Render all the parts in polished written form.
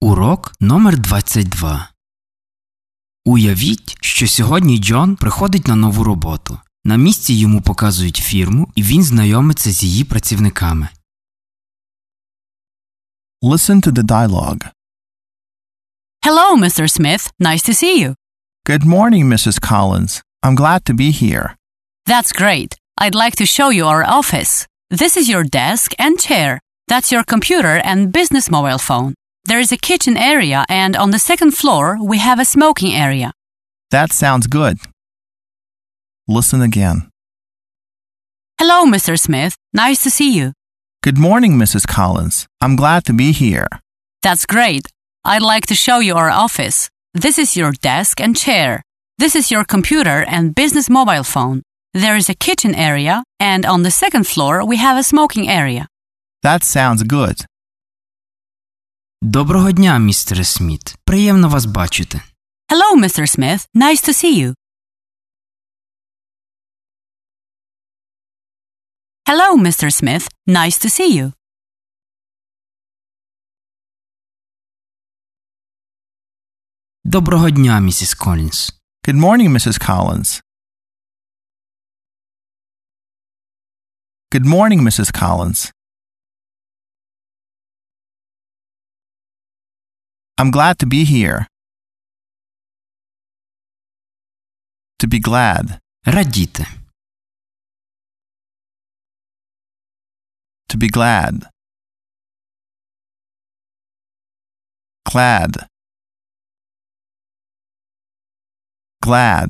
Урок номер 22. Уявіть, що сьогодні Джон приходить на нову роботу. На місці йому показують фірму, і він знайомиться з її працівниками. Listen to the dialogue. Hello, Mr. Smith. Nice to see you. Good morning, Mrs. Collins. I'm glad to be here. That's great. I'd like to show you our office. This is your desk and chair. That's your computer and business mobile phone. There is a kitchen area, and on the second floor, we have a smoking area. That sounds good. Listen again. Hello, Mr. Smith. Nice to see you. Good morning, Mrs. Collins. I'm glad to be here. That's great. I'd like to show you our office. This is your desk and chair. This is your computer and business mobile phone. There is a kitchen area, and on the second floor, we have a smoking area. That sounds good. Доброго дня, містере Сміт. Приємно вас бачити. Hello, Mr. Smith. Nice to see you. Hello, Mr. Smith. Nice to see you. Доброго дня, місіс Колінс. Good morning, Mrs. Collins. Good morning, Mrs. Collins. I'm glad to be here. To be glad. Радіти. To be glad. Glad. Glad.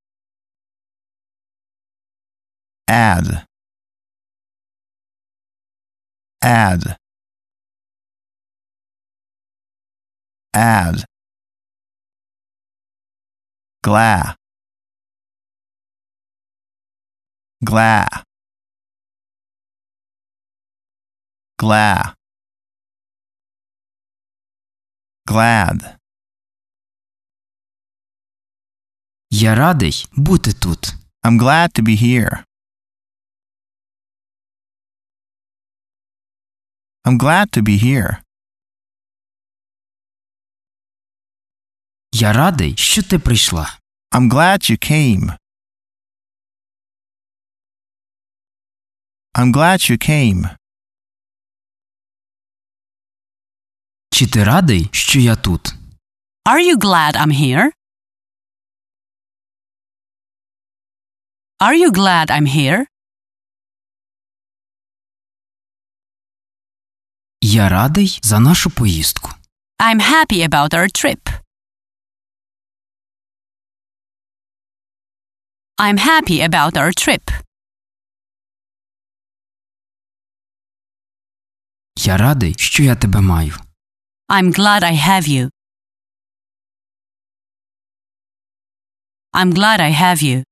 Add. Add. Add. Glah. Glah. Glah. Glad. Я радий бути тут. I'm glad to be here. I'm glad to be here. Я радий, що ти прийшла. I'm glad you came. I'm glad you came. Чи ти радий, що я тут? Are you glad I'm here? Are you glad I'm here? Я радий за нашу поїздку. I'm happy about our trip. I'm happy about our trip. Я радий, що я тебе маю. I'm glad I have you. I'm glad I have you.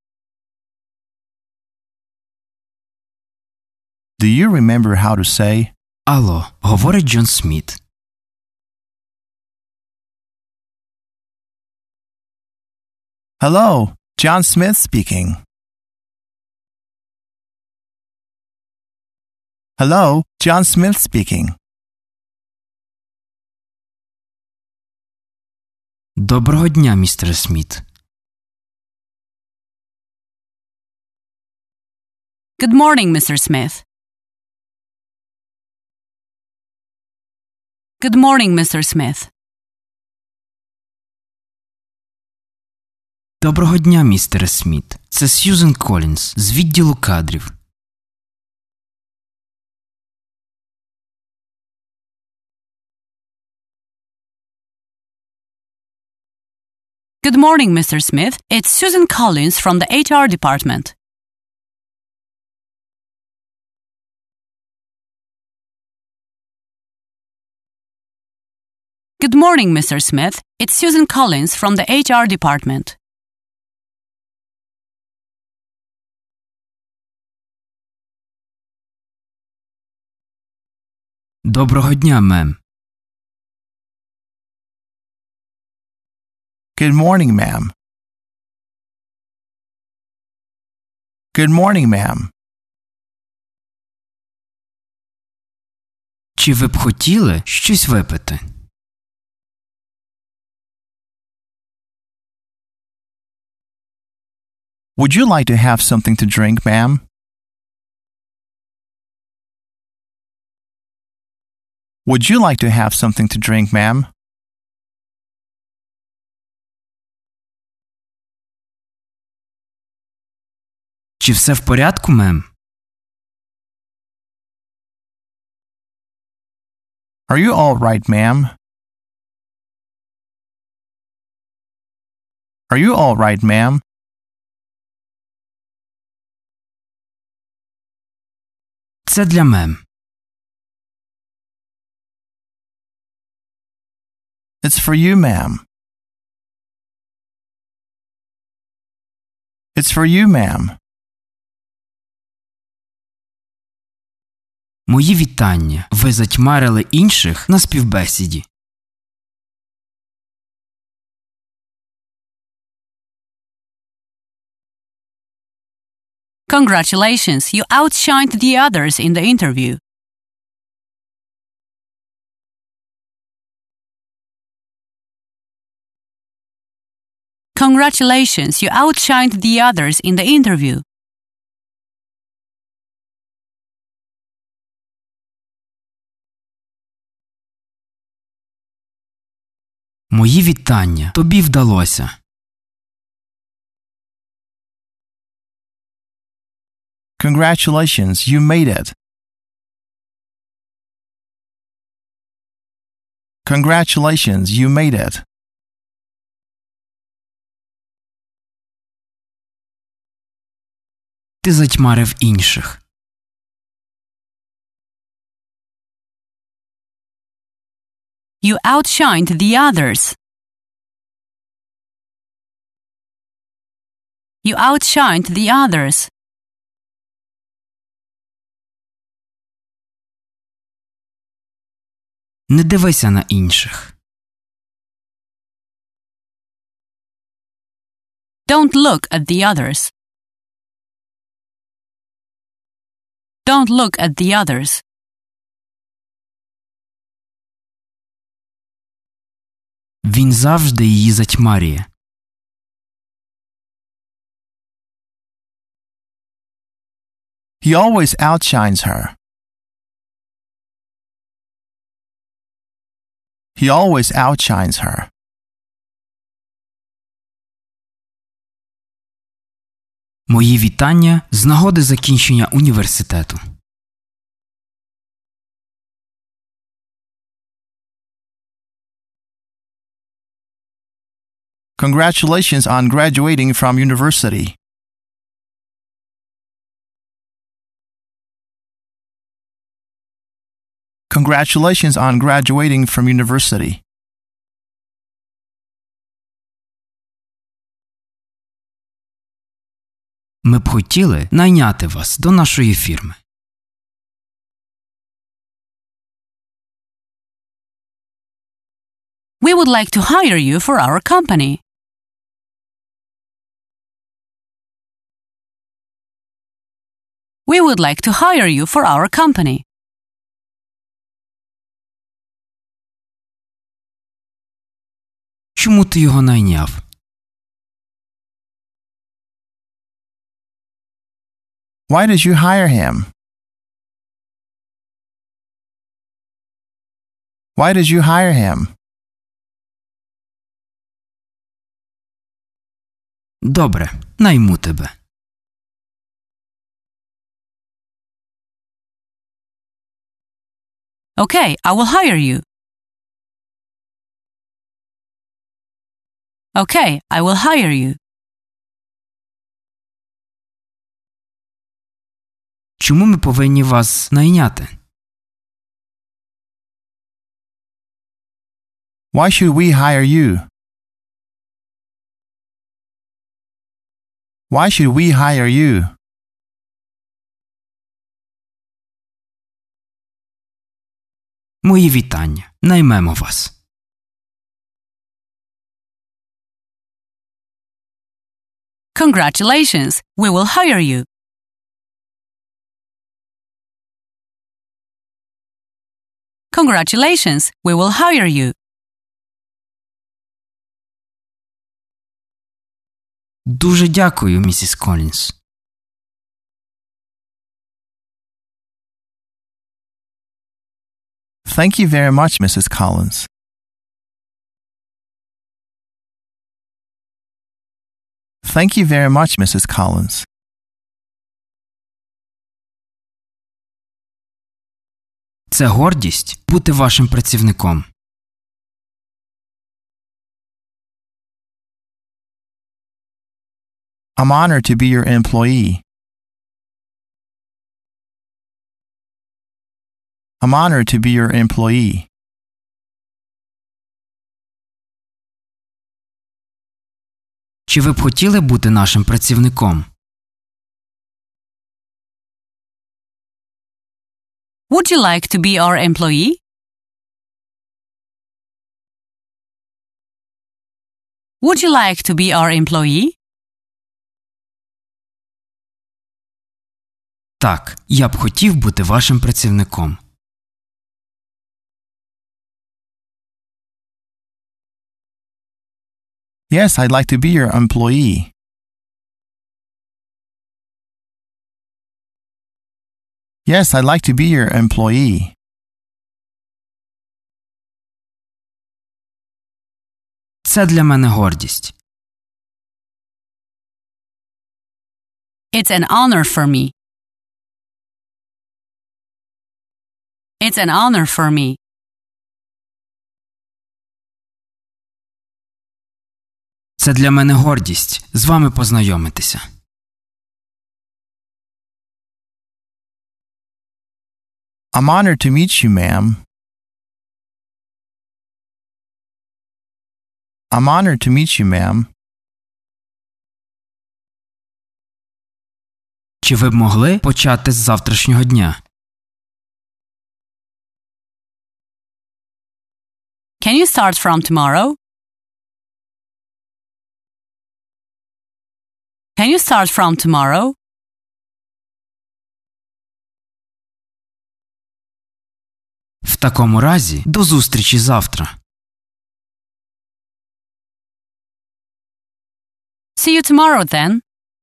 Do you remember how to say? Алло, говорить Джон Сміт. Hello, John Smith speaking. Hello, John Smith speaking. Доброго дня, містере Сміт. Good morning, Mr. Smith. Good morning, Mr. Smith. Доброго дня, містере Сміт. Це Сьюзен Колінс з відділу кадрів. Good morning, Mr. Smith. It's Susan Collins from the HR department. Good morning, Mr. Smith. It's Susan Collins from the HR department. Доброго дня, мем. Good morning, ma'am. Good morning, ma'am. Чи ви б хотіли щось випити? Would you like to have something to drink, ma'am? Would you like to have something to drink, ma'am? Чи все в порядку, мем? Are you all right, ma'am? Are you all right, ma'am? Це для мем. It's for you, ma'am. It's for you, ma'am. Мої вітання. Ви затьмарили інших на співбесіді. Congratulations, you outshined the others in the interview. Congratulations, you outshined the others in the interview. Мої вітання. Тобі вдалося. Congratulations, you made it. Congratulations, you made it. Ти затьмарив інших. You outshined the others. You outshined the others. Не дивися на інших. Don't look at the others. Don't look at the others. Він завжди її затьмарює. He always outshines her. He always outshines her. Мої вітання з нагоди закінчення університету. Congratulations on graduating from university. Congratulations on graduating from university. Ми б хотіли найняти вас до нашої фірми. We would like to hire you for our company. We would like to hire you for our company. Чому ти його найняв? Why did you hire him? Why did you hire him? Добре, найму тебе. Okay, I will hire you. Okay, I will hire you. Чому ми повинні вас найняти? Why should we hire you? Why should we hire you? Мої вітання. Наймемо вас. Congratulations, we will hire you. Congratulations, we will hire you. Дуже дякую, місіс Колінс. Thank you very much, Mrs. Collins. Thank you very much, Mrs. Collins. Це гордість бути вашим працівником. I'm honored to be your employee. I'm honored to be your employee. Чи ви б хотіли бути нашим працівником? Would you like to be our employee? Would you like to be our employee? Так, я б хотів бути вашим працівником. Yes, I'd like to be your employee. Yes, I'd like to be your employee. Це для мене гордість. It's an honor for me. It's an honor for me. Це для мене гордість з вами познайомитися. I'm honored to meet you, ma'am. I'm honored to meet you, ma'am. Чи ви б могли почати з завтрашнього дня? Can you start from tomorrow? Can you start from tomorrow? В такому разі, до зустрічі завтра. See you tomorrow then.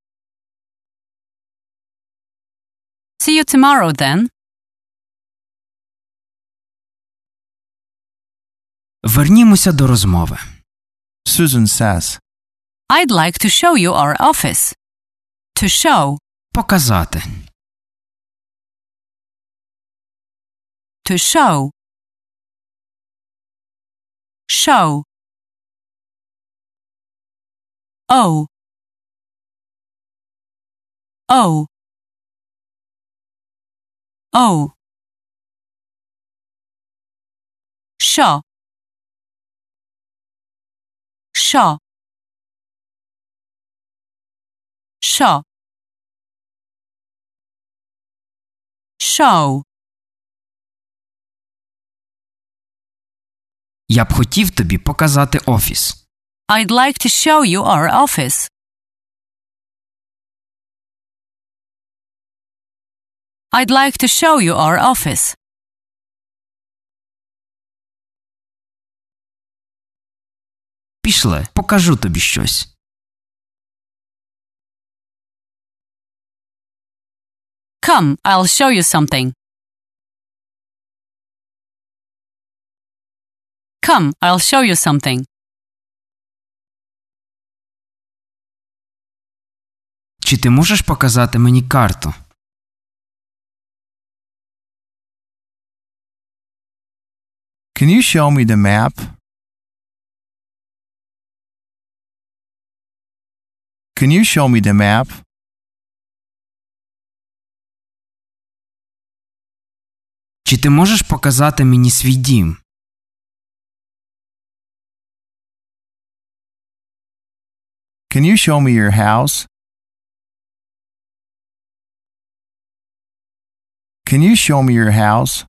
See you tomorrow then. Вернімося до розмови. Susan says, I'd like to show you our office. To show. Показати. To show. Show. Oh. Oh. Oh. Show. Show. Show. Show. Я б хотів тобі показати офіс. I'd like to show you our office. I'd like to show you our office. Пішли, покажу тобі щось. Come, I'll show you something. Come, I'll show you something. Чи ти можеш показати мені карту? Can you show me the map? Can you show me the map? Чи ти можеш показати мені свій дім? Can you show me your house? Can you show me your house?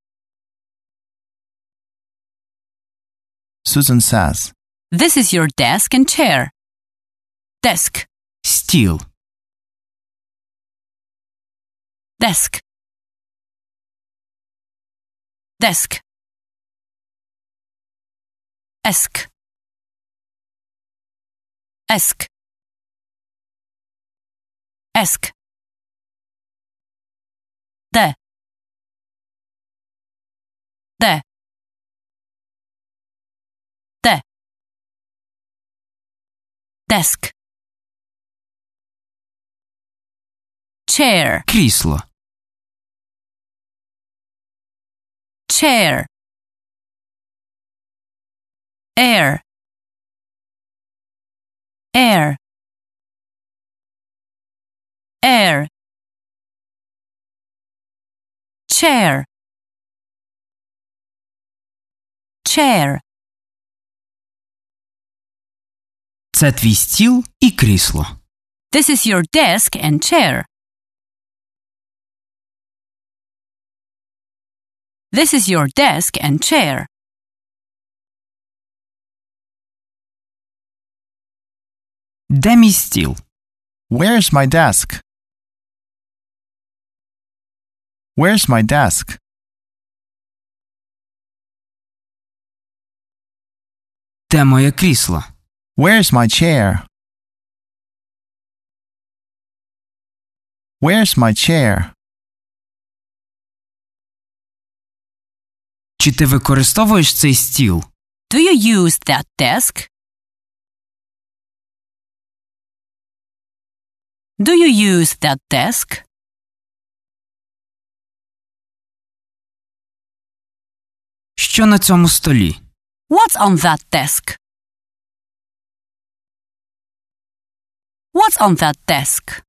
Susan says, This is your desk and chair. Desk. Стіл. Desk. Desk. Esk. Esk. Esk. Де? Де? Де? Desk. Chair. Крісло. Chair. Air. Air. Air. Chair. Chair. Це твій стіл і крісло. This is your desk and chair. This is your desk and chair. Де мій стіл? Where's my desk? Where's my desk? Де моє крісло? Where's my chair? Where's my chair? Чи ти використовуєш цей стіл? Do you use that desk? Do you use that desk? Що на цьому столі? What's on that desk? What's on that desk?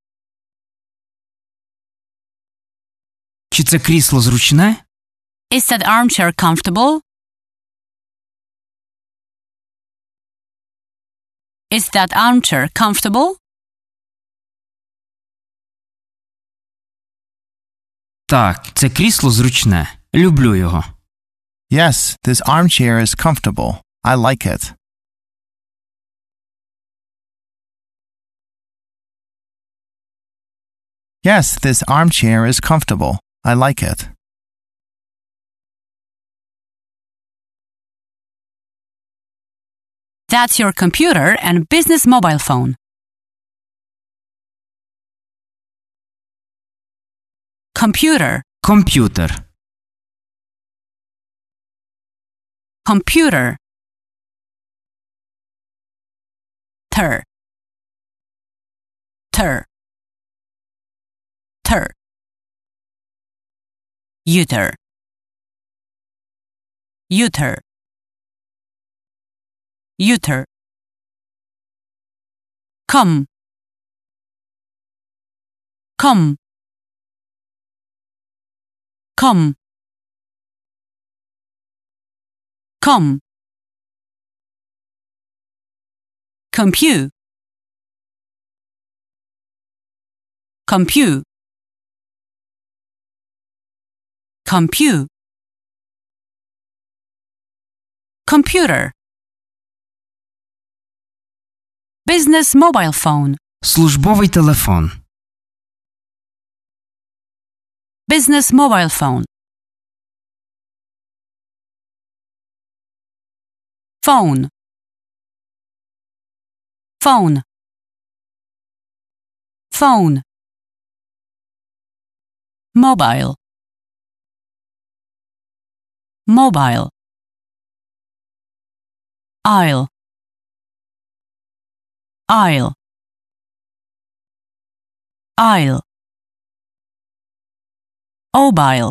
Чи це крісло зручне? Is that armchair comfortable? Is that armchair comfortable? Так, це крісло зручне. Люблю його. Yes, this armchair is comfortable. I like it. Yes, this armchair is comfortable. I like it. That's your computer and business mobile phone. Computer. Комп'ютер. Computer. Ter. Ter. Ter. Uter. Uter. Uter. Come. Come. Come. Come. Compute. Compute. Compute. Computer. Business mobile phone. Службовий телефон. Business mobile phone. Phone. Phone. Phone. Mobile. Mobile. Aisle. Aisle. Aisle. Obile.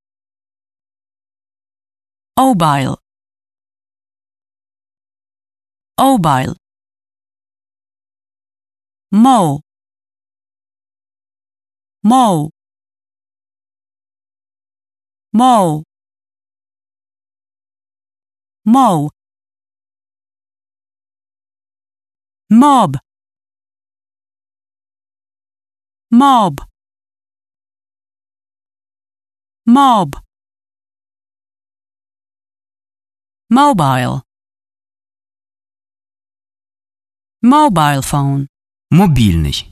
Obile. Obile. Mow. Mow. Mow. Mow. Mob. Mob. Mob. Mobile. Mobile phone. Мобільний.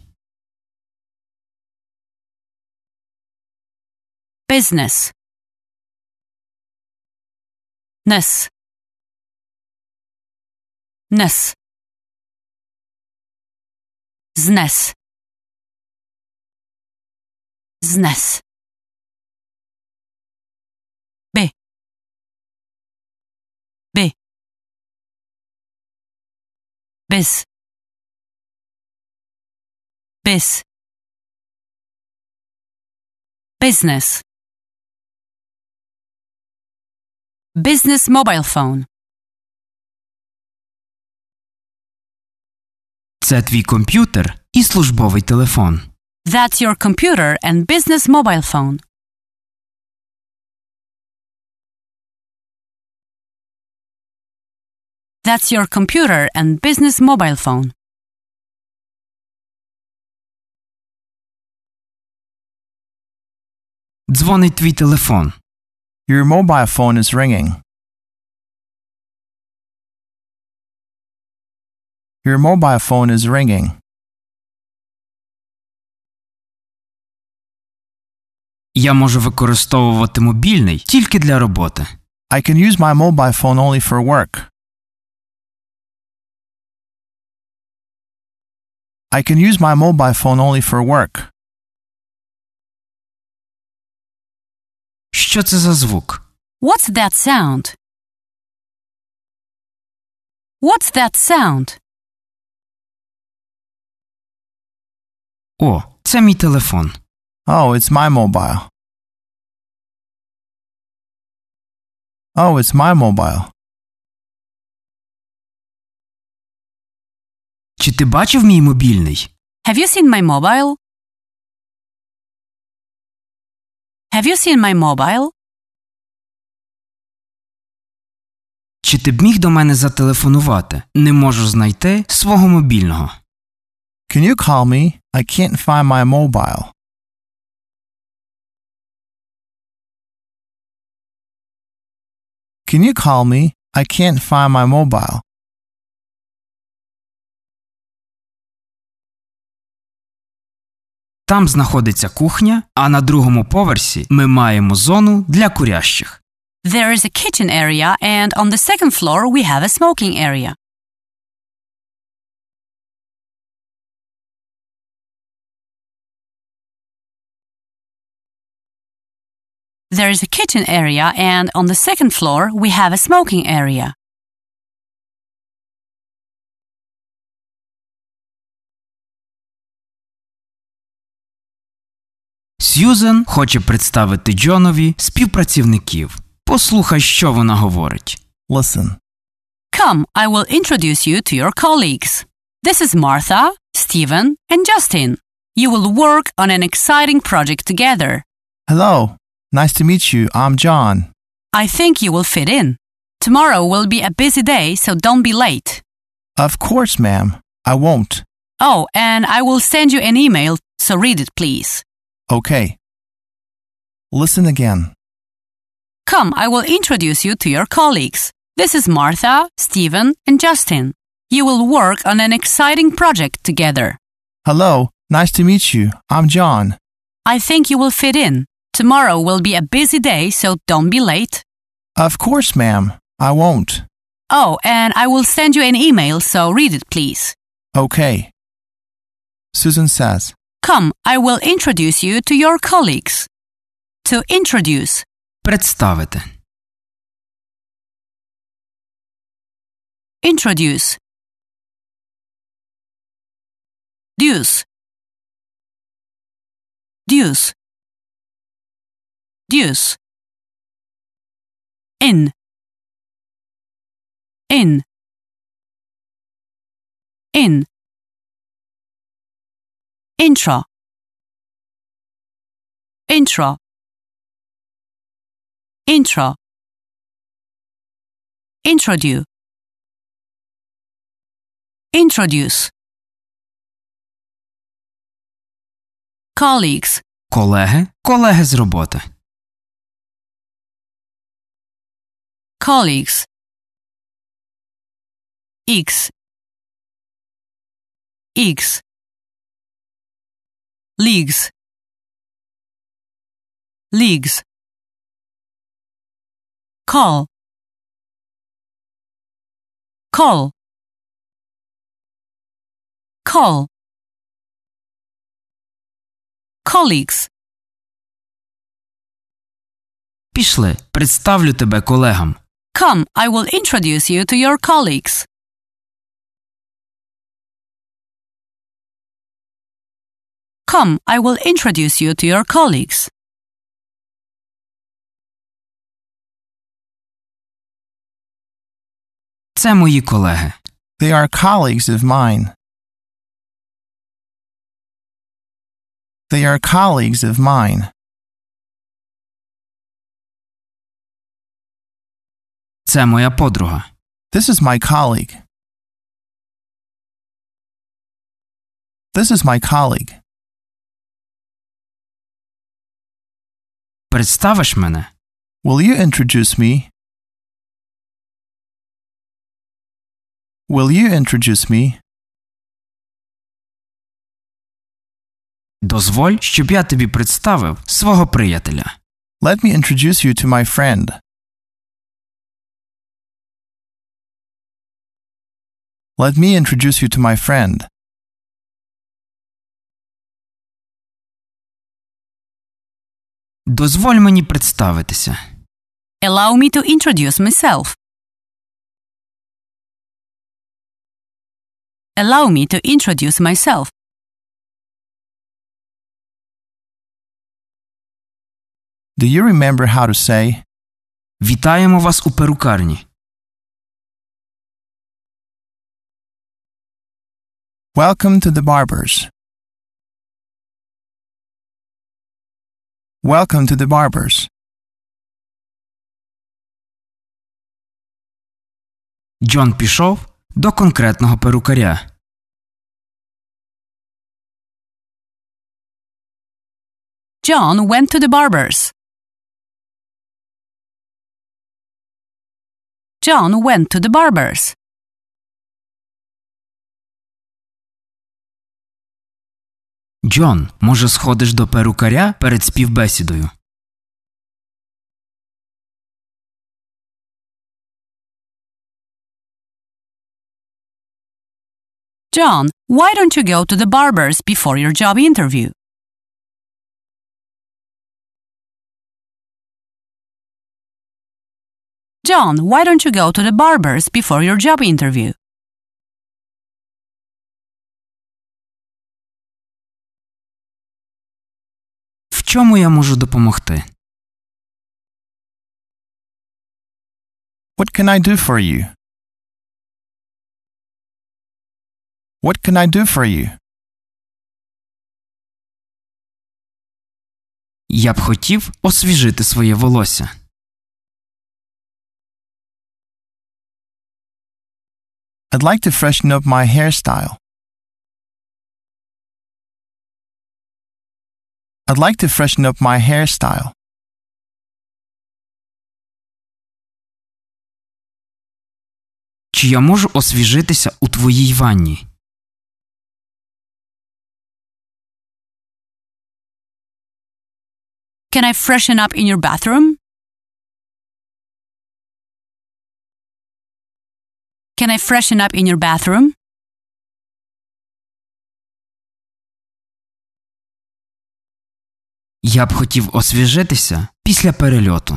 Business. Ness. Ness. Zness. Business. B. B. Biz. Biz. Business. Business mobile phone. Це твій комп'ютер і службовий телефон. That's your computer and business mobile phone. That's your computer and business mobile phone. Дзвонить твій телефон. Your mobile phone is ringing. Your mobile phone is ringing. Я можу використовувати мобільний тільки для роботи. I can use my mobile phone only for work. I can use my mobile phone only for work. Що це за звук? What's that sound? What's that sound? О, це мій телефон. Oh, it's my mobile. Oh, it's my mobile. Чи ти бачив мій мобільний? Have you seen my mobile? Have you seen my mobile? Чи ти б міг до мене зателефонувати? Не можу знайти свого мобільного. Can you call me? I can't find my mobile. Can you call me? I can't find my mobile. Там знаходиться кухня, а на другому поверсі ми маємо зону для курящих. There is a kitchen area, and on the second floor we have a smoking area. There is a kitchen area, and on the second floor we have a smoking area. Сьюзен хоче представити Джонові співпрацівників. Послухай, що вона говорить. Listen. Come, I will introduce you to your colleagues. This is Martha, Stephen, and Justin. You will work on an exciting project together. Hello. Nice to meet you. I'm John. I think you will fit in. Tomorrow will be a busy day, so don't be late. Of course, ma'am. I won't. Oh, and I will send you an email, so read it, please. Okay. Listen again. Come, I will introduce you to your colleagues. This is Martha, Stephen, and Justin. You will work on an exciting project together. Hello. Nice to meet you. I'm John. I think you will fit in. Tomorrow will be a busy day, so don't be late. Of course, ma'am. I won't. Oh, and I will send you an email, so read it, please. Okay. Susan says, Come, I will introduce you to your colleagues. To introduce. Представити. Introduce. Deuce. Deuce. Deuce. In. In. In. Intro. Intro. Intro. Introduce. Introduce. Colleagues. Колеги. Колеги з роботи. Colleagues. X. X. Leagues. Leagues. Call. Call. Call. Colleagues. Пішли, представлю тебе колегам. Come, I will introduce you to your colleagues. Come, I will introduce you to your colleagues. Це мої колеги. They are colleagues of mine. They are colleagues of mine. Це моя подруга. This is my colleague. This is my colleague. Представиш мене? Will you introduce me? Will you introduce me? Дозволь, щоб я тобі представив свого приятеля. Let me introduce you to my friend. Let me introduce you to my friend. Дозволь мені представитися. Allow me to introduce myself. Allow me to introduce myself. Do you remember how to say, Вітаємо вас у перукарні. Welcome to the barbers. Welcome to the barbers. Джон пішов до конкретного перукаря. John went to the barber's. John went to the barber's. Джон, може, сходиш до перукаря перед співбесідою? John, why don't you go to the barber's before your job interview? John, why don't you go to the barber's before your job interview? В чому я можу допомогти? What can I do for you? What can I do for you? Я б хотів освіжити своє волосся. I'd like to freshen up my hairstyle. I'd like to freshen up my hairstyle. Чи я можу освіжитися у твоїй ванні? Can I freshen up in your bathroom? Can I freshen up in your bathroom? Я б хотів освіжитися після перельоту.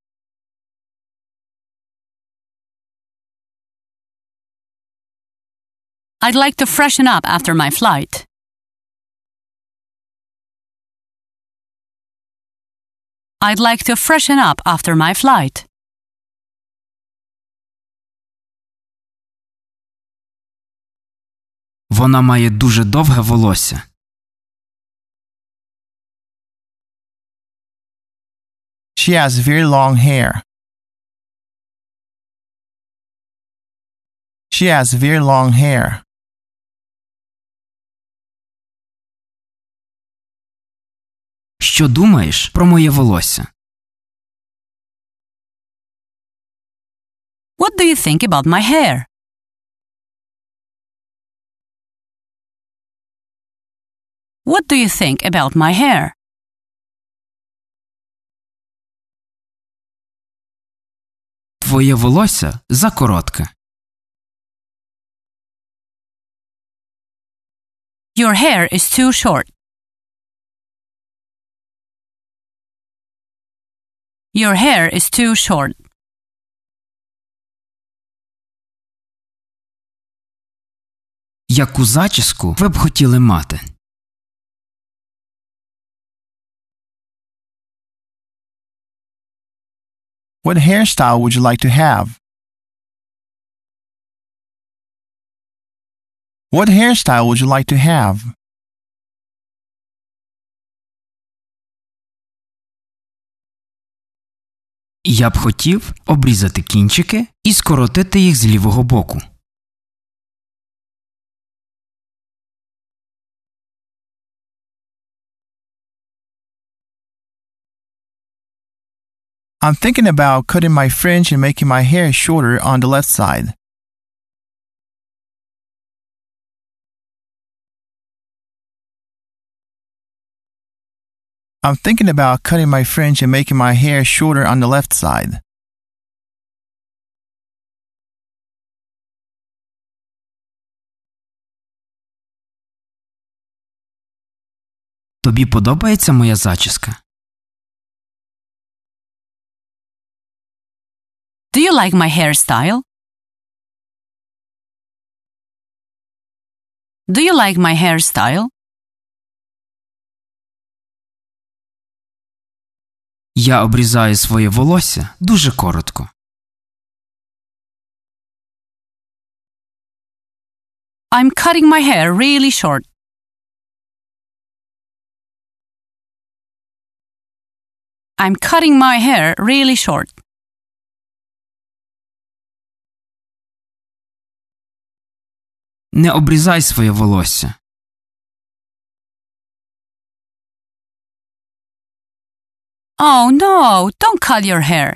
I'd like to freshen up after my flight. I'd like to freshen up after my flight. Вона має дуже довге волосся. She has very long hair. She has very long hair. Що думаєш про моє волосся? What do you think about my hair? What do you think about my hair? Твоє волосся закоротке. Your hair is too short. Your hair is too short. Яку зачіску ви б хотіли мати? What hairstyle would you like to have? What hairstyle would you like to have? Я б хотів обрізати кінчики і скоротити їх з лівого боку. I'm thinking about cutting my fringe and making my hair shorter on the left side. I'm thinking about cutting my fringe and making my hair shorter on the left side. Тобі подобається моя зачіска? Do you like my hairstyle? Do you like my hairstyle? Я обрізаю своє волосся дуже коротко. I'm cutting my hair really short. I'm cutting my hair really short. Не обрізай своє волосся. Oh no, don't cut your hair.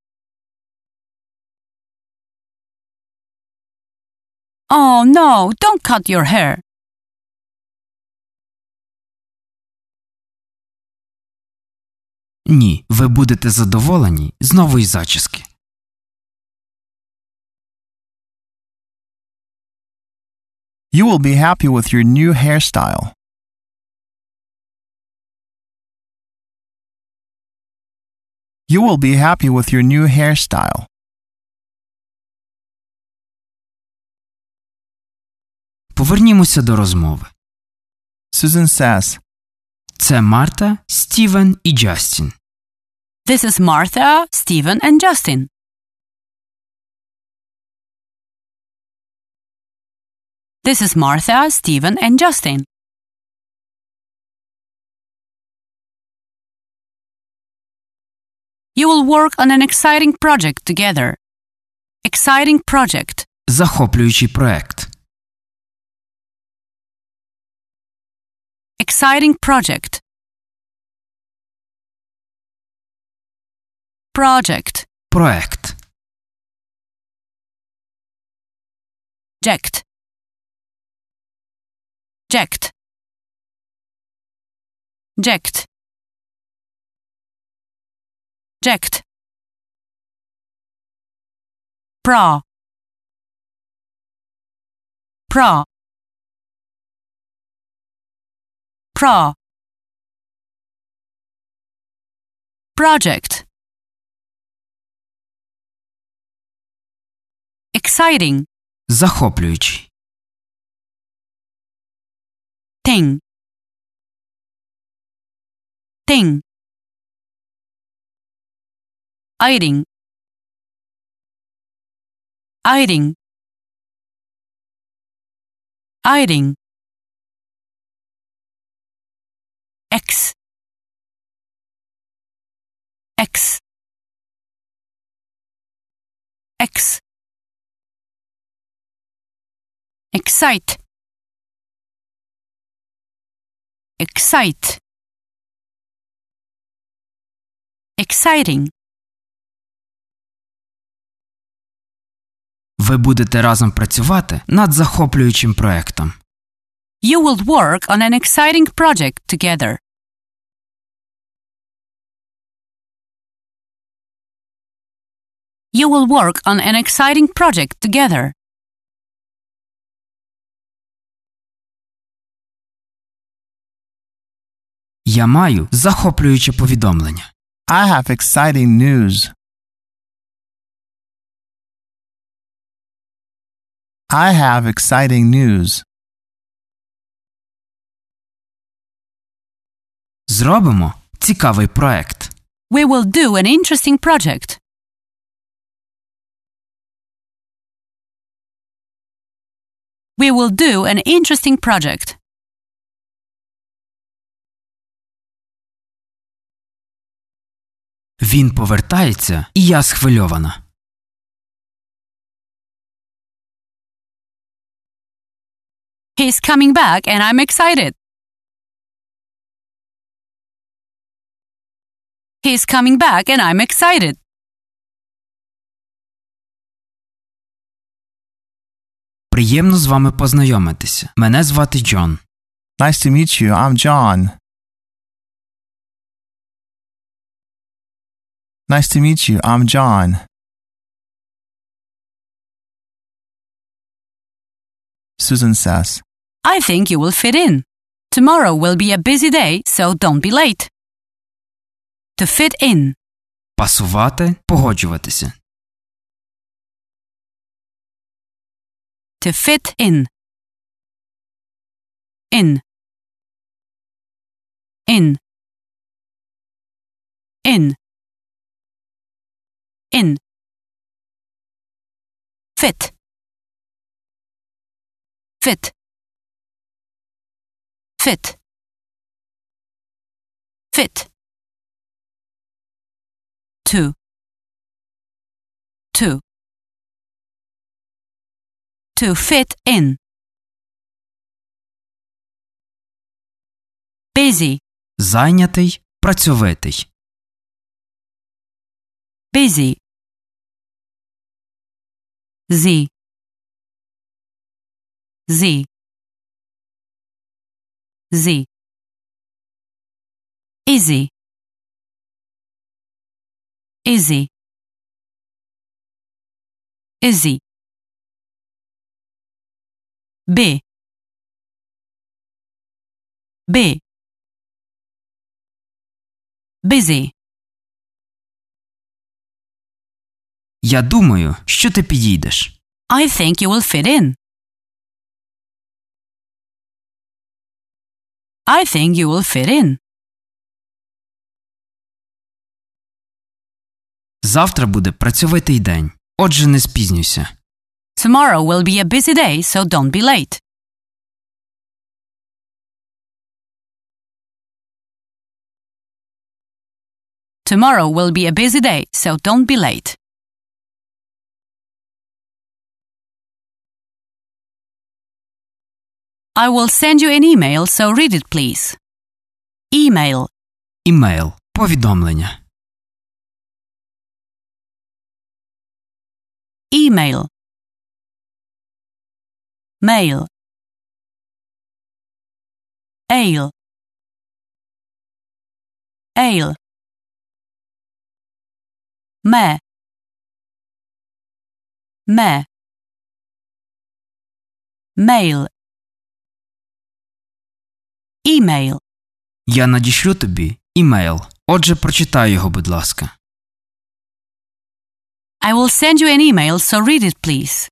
Oh no, don't cut your hair. Ні, ви будете задоволені з нової зачіски. You will be happy with your new hairstyle. You will be happy with your new hairstyle. Повернімося до розмови. Susan says, Це Марта, Стівен і Джастін. This is Martha, Stephen, and Justin. This is Martha, Stephen, and Justin. You will work on an exciting project together. Exciting project. Захоплюючий проект. Exciting project. Project. Проект. Ject. Ject. Ject. Ject. Pra. Pra. Pra. Project. Exciting. Захоплюючий. Thing. Thing. Iting. Iting. Iting. X. X. X. Excite. Excite. Exciting. Ви будете разом працювати над захоплюючим проектом. You will work on an exciting project together. You will work on an exciting project together. Я маю захоплююче повідомлення. I have exciting news. I have exciting news. Зробимо цікавий проект. We will do an interesting project. We will do an interesting project. Він повертається, і я схвильована. He's coming back and I'm excited. He's coming back and I'm excited. Приємно з вами познайомитися. Мене звати Джон. Nice to meet you. I'm John. Nice to meet you. I'm John. Susan says, I think you will fit in. Tomorrow will be a busy day, so don't be late. To fit in. Пасувати, погоджуватися. To fit in. In. In. In. In. Fit. Fit. Fit. Fit. To. To. To fit in. Busy. Зайнятий, працьовитий. Busy. Z. Z. Z. Easy. Easy. Easy. B. B. Busy. Я думаю, що ти підійдеш. I think you will fit in. I think you will fit in. Завтра буде працьовитий день. Отже, не спізнюйся. Tomorrow will be a busy day, so don't be late. Tomorrow will be a busy day, so don't be late. I will send you an email, so read it, please. Email. Імейл. Повідомлення. Email. Mail. Ale. Ale. Me. Me. Mail. Email. Я надішлю тобі імейл. Отже, прочитай його, будь ласка. I will send you an email, so read it, please.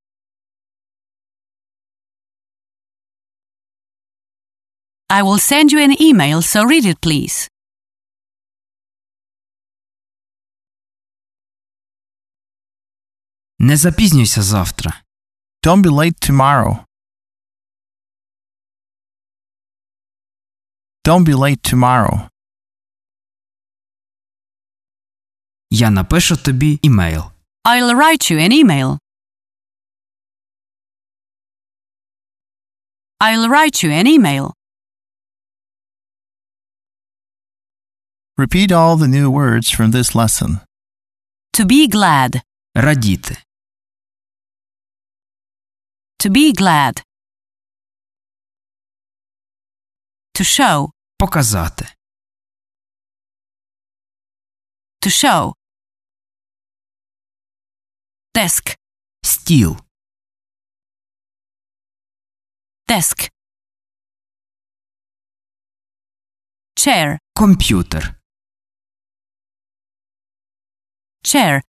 I will send you an email, so read it, please. Не запізнюйся завтра. don't be late tomorrow. Don't be late tomorrow. Я напишу тобі імейл. I'll write you an email. I'll write you an email. Repeat all the new words from this lesson. To be glad. Радіти. To be glad. To show. Показати. To show. Desk. Стіл. Desk. Chair. Комп'ютер. chair,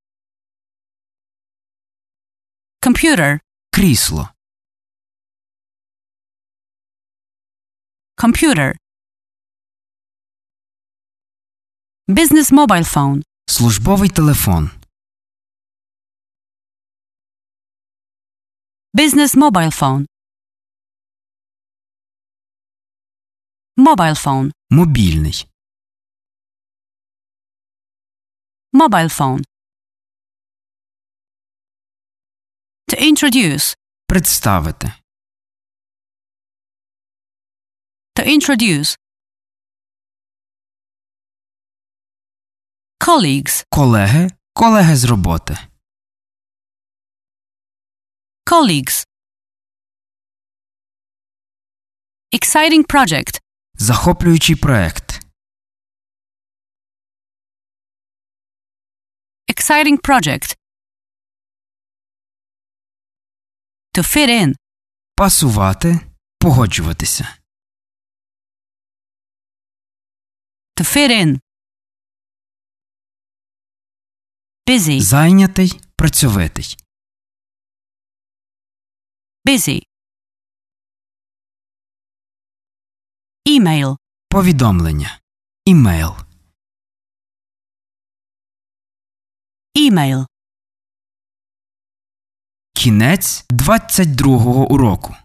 computer, крісло, computer, business mobile phone, службовий телефон, business mobile phone, mobile phone, мобільний, mobile phone. To introduce, представити, to introduce. Colleagues, колеги, колеги з роботи, colleagues. Exciting project, захоплюючий проект, exciting project. To fit in, пасувати, погоджуватися, to fit in. Busy, зайнятий, працьовитий, busy. Email, повідомлення, імейл, email. кінець 22-го уроку.